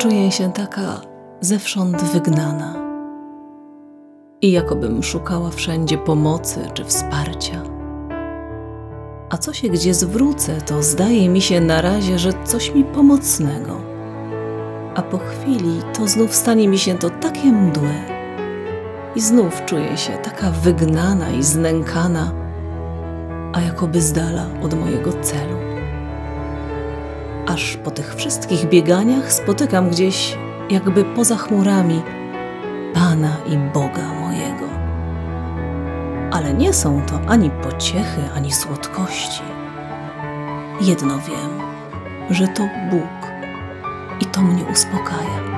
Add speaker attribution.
Speaker 1: czuję się taka zewsząd wygnana i jakobym szukała wszędzie pomocy czy wsparcia. A co się gdzie zwrócę, to zdaje mi się na razie, że coś mi pomocnego, a po chwili to znów stanie mi się to takie mdłe i znów czuję się taka wygnana i znękana, a jakoby z dala od mojego celu. Aż po tych wszystkich bieganiach spotykam gdzieś, jakby poza chmurami, Pana i Boga mojego. Ale nie są to ani pociechy, ani słodkości. Jedno wiem, że to Bóg i to mnie uspokaja.